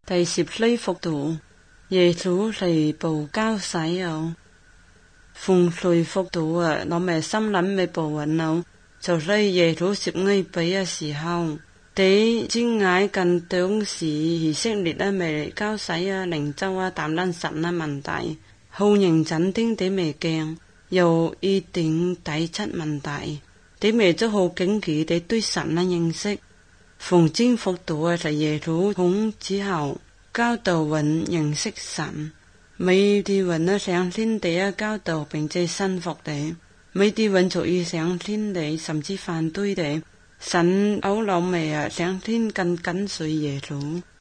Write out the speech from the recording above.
第14幅圖，耶穌嚟報交洗哦。逢隨幅圖啊，我咪心諗咪報運咯，就係耶穌接埃比嘅時候，啲真愛近當時以色列啊咪交洗啊、靈州啊、擔任神啊問題，好認真啲啲咪驚，又一定抵出問題，啲咪都好驚奇啲對神啊認識。逢真幅圖啊，就耶穌從之後教導人認識神，每啲人啊想天地啊教導並且信服地，每啲人就要想天地甚至反對地，神歐老味啊想天更跟隨耶穌。